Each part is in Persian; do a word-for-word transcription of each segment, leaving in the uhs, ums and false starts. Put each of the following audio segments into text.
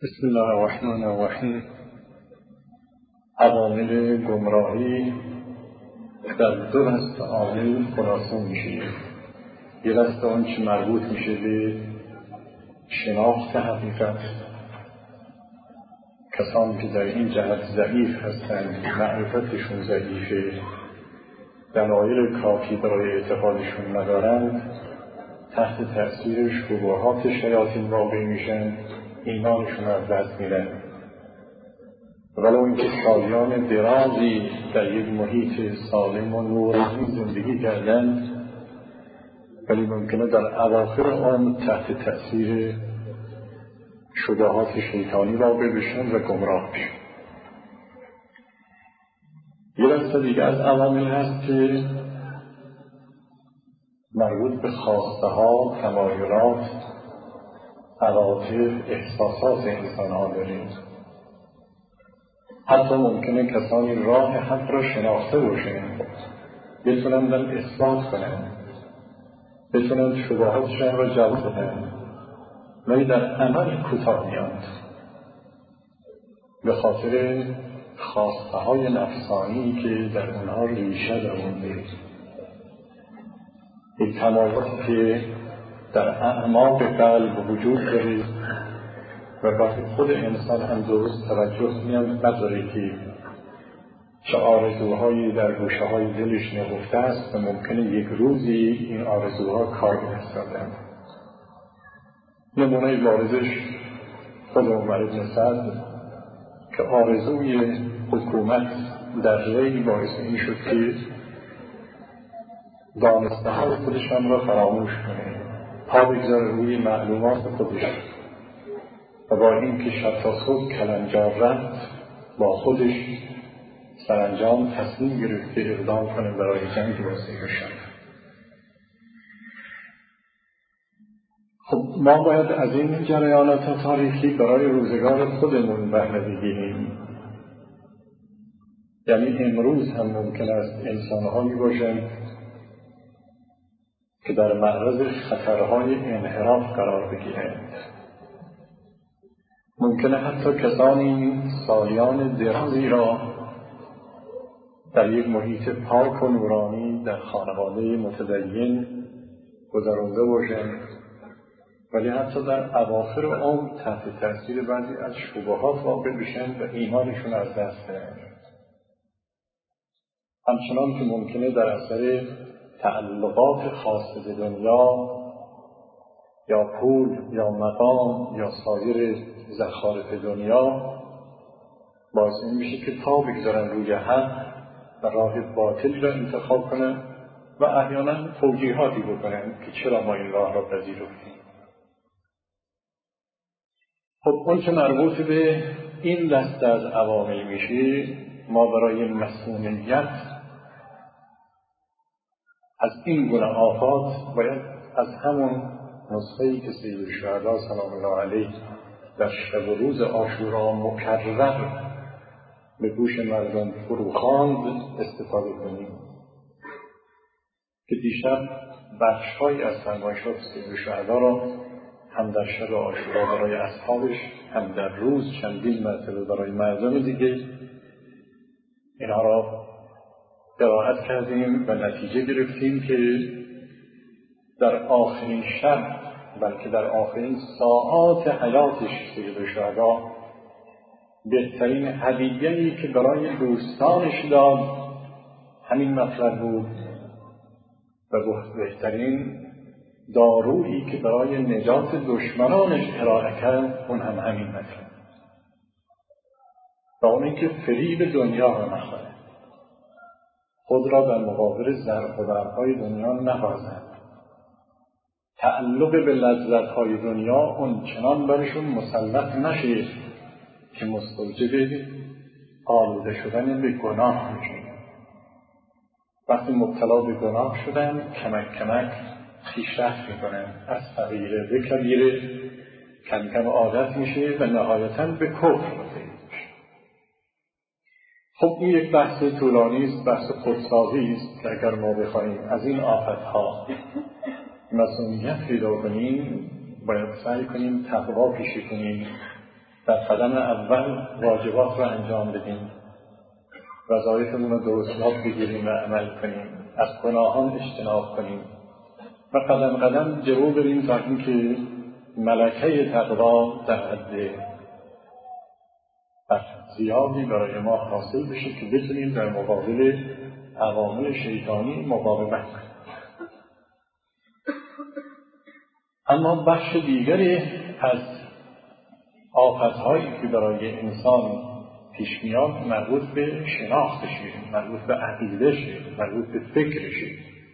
بسم الله الرحمن الرحیم. عوامل گمراهی در دو دسته عامل خلاصه میشه. یه دسته آن چه مربوط میشه به شناخت حقیقت، کسانی که در این جهت ضعیف هستند، معرفتشون ضعیفه، دلایل کافی برای اعتقادشون ندارند، تحت تأثیر شبهات شیاطین واقع میشن، ایمانشون از دست میرن. ولو اینکه سالیان درازی در یک محیط سالم و نورانی زندگی کردند، ولی ممکنه در اواخر آن تحت تأثیر شبهات شیطانی واقع بشن و گمراه بشن. یه دسته دیگه از عوامل هست که مربوط به خواسته ها، تمایلات، عواطف، احساسات انسان ها داریم. حتی ممکنه کسانی راه حق را شناخته باشند، بتونن در اثبات کنند، بتونن شبهاتشان را جواب بدن، ولی در عمل کوتاه میاد به خاطر خواسته های نفسانی که در اونها ریشه درونده. یک تمایلاتی که در اعماق قلب وجود داره و وقتی خود انسان هم درست توجه نداره که چه آرزوهایی در گوشه های دلش نهفته است و ممکنه یک روزی این آرزوها کار بستادن. نمونه بارزش خود عمر بن سعد که آرزوی حکومت در ری باعث این شد که دانسته های خودش هم را فراموش کنه، پا بگذاره روی معلومات خودش و با این که شب تا صبح کلنجار رفت، با خودش سرانجام تصمیم گرفت که اقدام کنه برای جنگ با سیرشان. خب ما باید از این جریانات تاریخی برای روزگار خودمون بهره بگیریم. یعنی امروز هم ممکن است انسان‌هایی باشند که در معرض خطرهای انحراف قرار بگیرند. ممکنه حتی کسانی سالیان درازی را در یک محیط پاک و نورانی در خانواده متدین گذرانده باشند، ولی حتی در اواخر عمر تحت تأثیر بعضی از شبهات واقع بشن و ایمانشون از دست برن. همچنان که ممکنه در اثر تعلقات خاص به دنیا یا پول یا مقام یا سایر زخارف دنیا باعث این میشه که پا بگذارن روی حق و راه باطل را انتخاب کنن و احیانا توجیهاتی بکنن که چرا ما این راه را پذیرفتیم. خب اون که مربوط به این دسته از عوامل میشه، ما برای مسئولیت از این گونه آفات باید از همون نسخه‌ای که سید الشهدا سلام الله علیه در شب و روز عاشورا مکرر به گوش مردم فروخواند استفاده کنیم که دیشب بخش‌هایی از فرمایشات سید الشهدا را هم در شب عاشورا برای اصحابش، هم در روز چندین مرتبه برای مردم دیگه اینها را قرائت کردیم و نتیجه گرفتیم که در آخرین شب، بلکه در آخرین ساعات حیاتش سید الشهدا بهترین هدیه‌ای که برای دوستانش داد همین مطلب بود و بهترین دارویی که برای نجات دشمنانش ارائه کرد اون هم همین مطلب، و اون اینکه فریب دنیا را نخوره، خود را در مقابل ضرب و برق‌های دنیا نبازند، تعلق به لذت‌های دنیا اون چنان برشون مسلط نشه که مستوجب آلوده شدن به گناه میشه. وقتی مبتلا به گناه شدن کمک کمک پیشرفت میکنن، از صغیره به کبیره کم کم عادت میشه و نهایتاً به کفر متوجه میشه. خب این یک بحث طولانی است، بحث خودسازی است که اگر ما بخوایم از این آفتها مسئولیت پیدا کنیم باید سعی کنیم تقوا پیشه کنیم در قدم اول واجبات رو انجام بدیم، وظایفمون رو درست یاد بگیریم و عمل کنیم، از گناهان اجتناب کنیم و قدم قدم جلو بریم تا اینکه ملکه تقوا در حد زیادی برای ما حاصل بشه که بتونیم در مقابل عوامل شیطانی مقاومت کنیم. اما بخش دیگری از آفت‌هایی که برای انسان پیش میاد مربوط به شناختشه، مربوط به عقیدهشه، مربوط به فکرشه.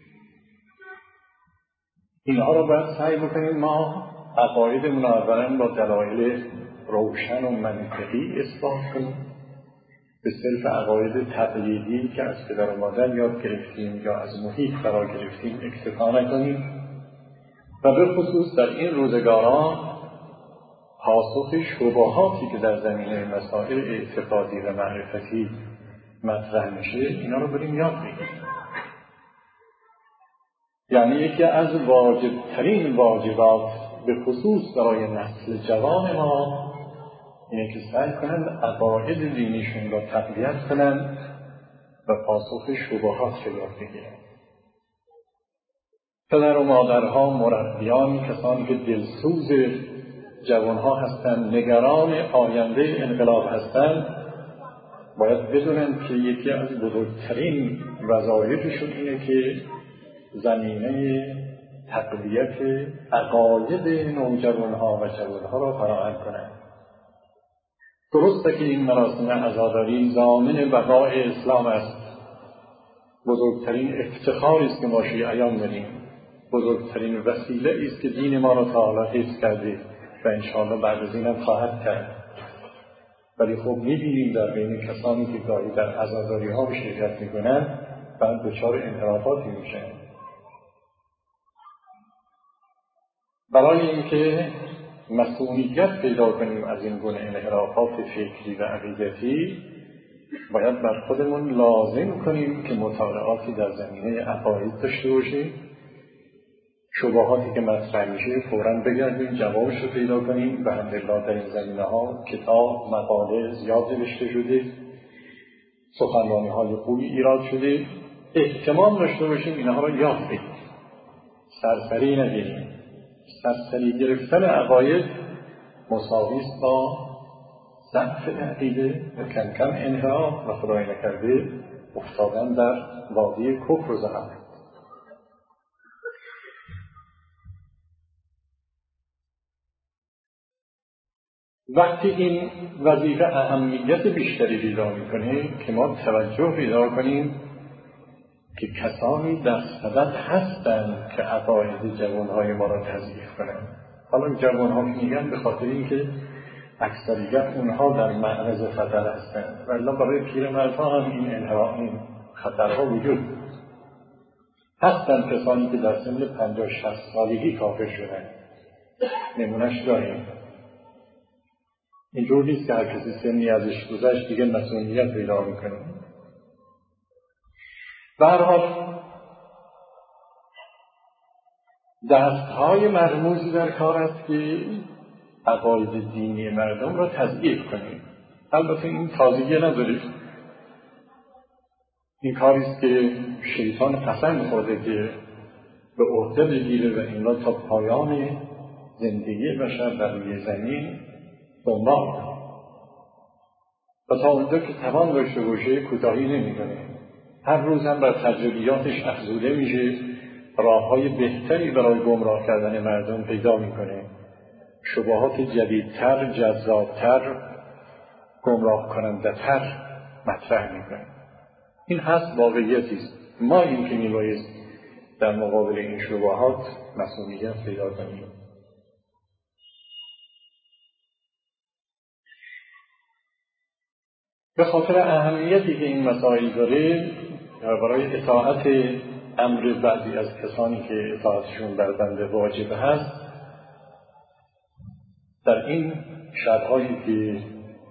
اینها رو باید سعی بکنیم ما عقایدمون اولا با دلایل روشن و منطقی اثبات کنیم، به صرف عقاید تقلیدی که از پدر و مادر یاد گرفتیم یا از محیط فرا گرفتیم اکتفا نکنیم و به خصوص در این روزگاران پاسخ شبهاتی که در زمینه مسائل اعتقادی و معرفتی مطرح میشه اینا رو بریم یاد بگیریم. یعنی یکی از واجبترین واجبات به خصوص برای نسل جوان ما اینه که سعی کنند عقاید دینیشون را تقویت کنند و پاسخ شبهات رو یاد بگیرند. پدر و مادرها، مربیان، کسانی که دلسوز جوانها هستند، نگران آینده انقلاب هستند، باید بدونند که یکی از بزرگترین وظایفشون اینه که زمینه تقویت عقاید نوجوانها و جوانها را فراهم کنند. درسته که این مراسم عزاداری ضامن بقای اسلام است، بزرگترین افتخاری است که ما شیعیان داریم، بزرگترین وسیله است که دین ما را تعالی حفظ کرده و انشاءالله بعد از اینم خواهد کرد. ولی خب می‌بینیم در بین کسانی که گاهی در عزاداری ها شرکت می‌کنند بعد دچار انحرافاتی میشن. برای اینکه مسئولیت پیدا کنیم از این گونه انحرافات فکری و عقیدتی باید بر خودمون لازم کنیم که مطالعاتی در زمینه عقاید داشته باشیم، شبهاتی که مطرح میشه فوراً بگردیم جوابش رو پیدا کنیم. و الحمدلله در این زمینه ها کتاب، مقاله زیاد نوشته شده، سخنرانی های خوبی ایراد شده. احتمال داشته باشیم اینها رو یاد بگیریم، سرسری نگیریم. سرسری گرفتن عقاید مساوی است با ضعف عقیده و کم کم انحراف و خدای نکرده افتادن در وادی کفر و ضلالت. وقتی این وظیفه اهمیت بیشتری پیدا میکنه که ما توجه پیدا کنیم که کسانی در صدد هستند که عقاید جوانهای ما را تضعیف کنند. حالا جوانها میگن به خاطر اینکه اکثریت اونها در معرض خطر هستند، ولی برای پیرمردها هم این انحراف، این خطرها وجود هستند. کسانی که در سن پنجاه شصت سالگی کافر شدند، نمونهش داریم. اینجور نیست که هر کسی سنی ازش گذشت دیگه مسئولیت پیدا میکنه. به هر حال دستهای مرموزی در کار است که عقاید دینی مردم را تضعیف کنیم. البته این تازگی نداره، این کاری است که شیطان قسم خورده که به عهده بگیره و اینا تا پایان زندگی بشر در روی زمین دنبال و تا اونجا که توان داشته باشه کوتاهی نمی‌کنه. هر روز هم بر تجربیاتش افزوده میشه، راه‌های بهتری برای گمراه کردن مردم پیدا میکنه، شبهات جدیدتر، جذابتر، گمراه کننده‌تر مطرح میکنه. این هست، واقعیتی است. ما این که میبایست در مقابل این شبهات مسئولیت پیدا کنیم. به خاطر اهمیتی که این مسائل داره برای اطاعت امر بعضی از کسانی که اطاعتشون بر بنده واجب هست، در این شب‌هایی که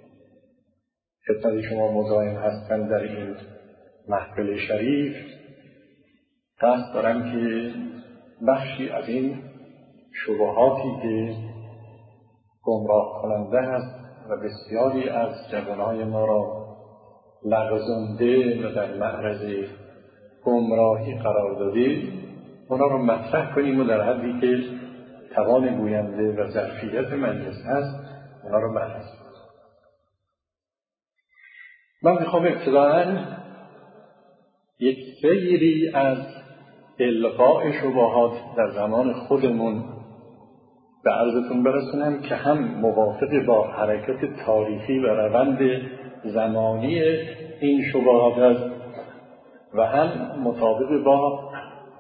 خدمت شما مزاحم هستند در این محفل شریف، قصد دارم که بخشی از این شبهاتی که گمراه کننده هست و بسیاری از جوانهای ما را لغزنده و در معرض گمراهی قرار دادید، اونا رو مطرح کنیم و در حدی که توان گوینده و ظرفیت مجلس هست اونا رو بررسی کنیم. من میخوام ابتداءً یک سیری از القاء شبهات در زمان خودمون به عرضتون برسونم که هم موافق با حرکت تاریخی و روند زمانی این شبهات است و هم مطابق با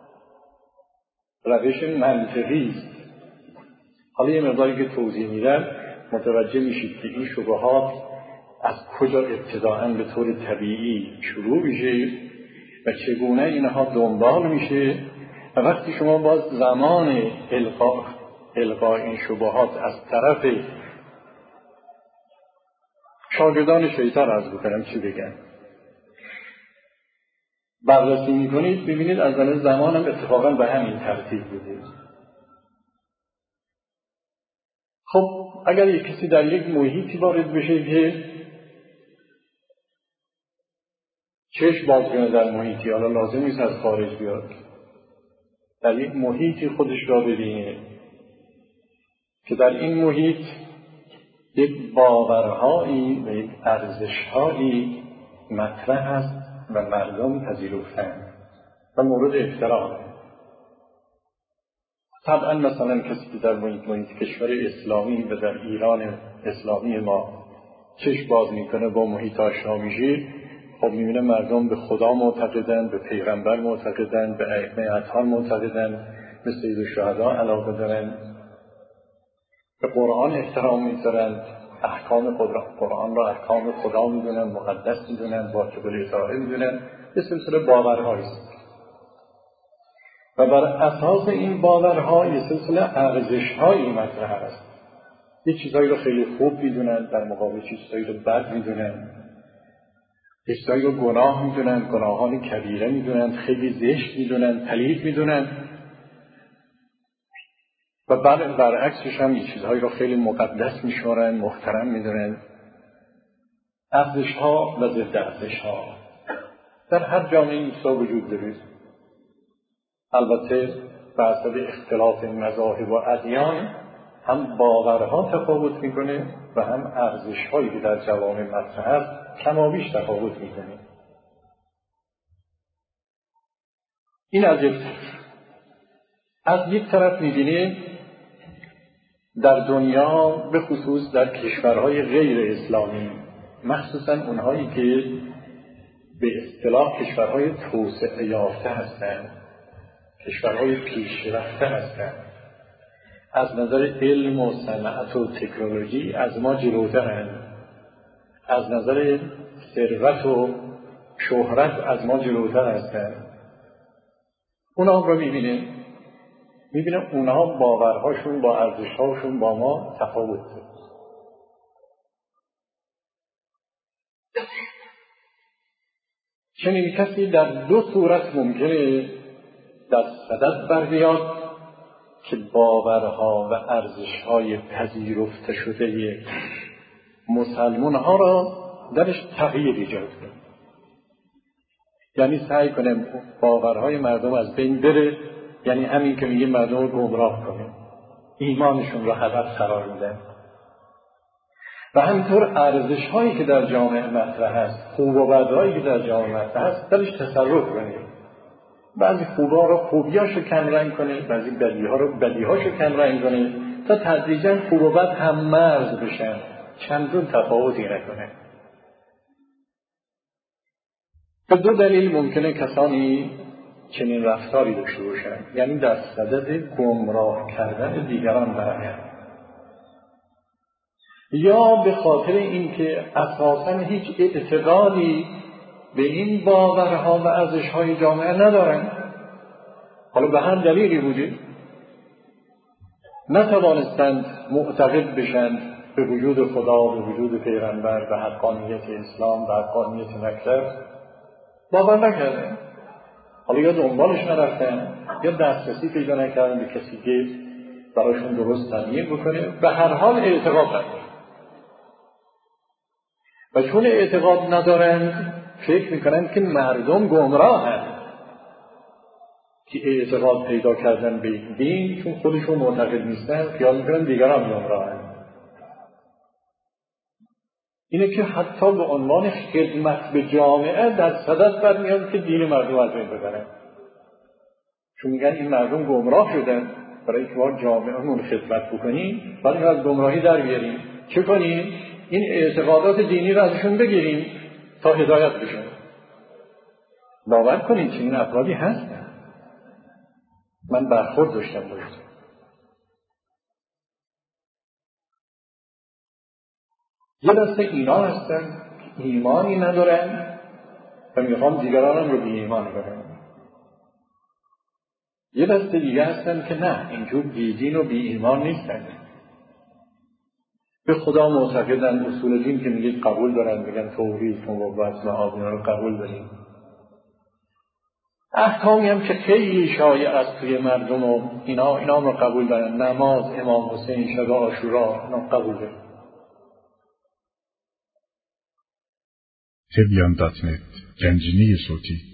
روش منطقی است. حالا یه مقداری که توضیح میدم متوجه میشید که این شبهات از کجا ابتداءً به طور طبیعی شروع میشه و چگونه اینها دنبال میشه و وقتی شما باز زمان القاء القاء این شبهات از طرف شاگردان شیطان عرض بکنم چی بگن بررسی میکنید ببینید از نظر زمان هم اتفاقا به همین ترتیب بوده. خب اگر یک کسی در یک محیطی وارد بشه که چشم باز کنه در محیطی، حالا لازم نیست از خارج بیاد، در یک محیطی خودش را ببینه که در این محیط یک باورهایی و یک ارزشهایی مطرح است و مردم پذیرفتند و مورد احترام. طبعا مثلا کسی که در محیط محیط کشور اسلامی و در ایران اسلامی ما چشم باز میکنه با محیط آشنا میشه، خب میبینه مردم به خدا معتقدن، به پیغمبر معتقدن، به ائمه اطهار معتقدن، به سید الشهدا علاقه دارن، به قرآن احترام میذارن، احکام قرآن را احکام خدا میدونن، مقدس میدونن، واجب الاطاعه میدونن. به سلسله باورهایی است و بر اساس این باورها یه سلسله ارزش‌هایی مطرح است. یه چیزایی رو خیلی خوب میدونن در مقابل چیزایی رو بد میدونن، یه چیزایی رو گناه میدونن، گناهان کبیره میدونن، خیلی زشت میدونن، پلید میدونن و بر برعکسش هم یه چیزهایی رو خیلی مقدس میشمارن، محترم میدونن. ارزش‌ها و ضد ارزش‌ها در هر جامعه این چیزا وجود داره. البته به حسب اختلاف مذاهب و ادیان هم باورها تفاوت میکنه و هم ارزش‌هایی که در جوامع مطرح است کمابیش تفاوت میکنه. این از یک طرف. از یک طرف میبینیم در دنیا به خصوص در کشورهای غیر اسلامی، مخصوصا اونهایی که به اصطلاح کشورهای توسعه یافته هستند، کشورهای پیشرفته هستند، از نظر علم و صنعت و تکنولوژی از ما جلوترند، از نظر ثروت و شهرت از ما جلوتر هستند. اونا رو میبینیم میبینیم اونا باورهاشون با ارزشهاشون با ما تفاوت داره. چنین کسی در دو صورت ممکنه در صدد برمیاد که باورها و ارزشهای پذیرفته شده مسلمان ها را درش تغییر ایجاد کنه. یعنی سعی کنه باورهای مردم از بین بره، یعنی همین که میگه مردم رو گمراه کنه، ایمانشون رو هدف قرار میدن. و همینطور ارزش‌هایی که در جامعه مطرح هست، خوب و بدهایی که در جامعه مطرح هست درش تصرف کنه. بعضی خوبا رو خوبیاشو کم رنگ کنه، بعضی بدیها رو بدیهاشو کم رنگ کنه تا تدریجاً خوب و بد هم مرز بشن، چندون تفاوتی نکنه. به دو دلیل ممکنه کسانی چنین رفتاری داشته باشند، یعنی در صدد گمراه کردن دیگران برآیند، یا به خاطر اینکه اساساً هیچ اعتقادی به این باورها و ارزش‌های جامعه ندارند. حالا به هر دلیلی بوده نتوانستند معتقد بشن به وجود خدا، به وجود پیغمبر، به حقانیت اسلام، به حقانیت مکتب، باور نکردن. حالا یا دنبالش نرفتن یا دسترسی پیدا نکردن به کسی که براشون درست تبیین بکنه. به هر حال اعتقاد ندارن. و چون اعتقاد ندارند فکر میکنند که مردم گمراهند که اعتقاد پیدا کردن به دین، چون خودشون معتقد نیستن خیال میکنن دیگران گمراهند. اینه که حتی به عنوان خدمت به جامعه در صدد برمیان که دین مردم از بین ببرن، چون میگن این مردم گمراه شدن، برای که ما جامعهمون خدمت بکنیم باید از گمراهی در بیاریم. چه کنیم؟ این اعتقادات دینی رو ازشون بگیریم تا هدایت بشن. باور کنید چنین افرادی هستن، من برخورد داشتم باشم. یه دسته اینا هستن که ایمانی ندارن و میخوام دیگرانم رو بی ایمان کنن. یه دسته دیگه هستن که نه، اینجور بی دین و بی ایمان نیستن، به خدا معتقدن، اصول دین که میگید قبول دارن، میگن توحید، نبوت، معاد اینا رو قبول داریم. احکامی هم که خیلی شایع است توی مردم و اینا اینا رو قبول دارن، نماز، امام حسین، شب عاشورا، اینا قبول دارن. تبیان دات نت گنجینه صوتی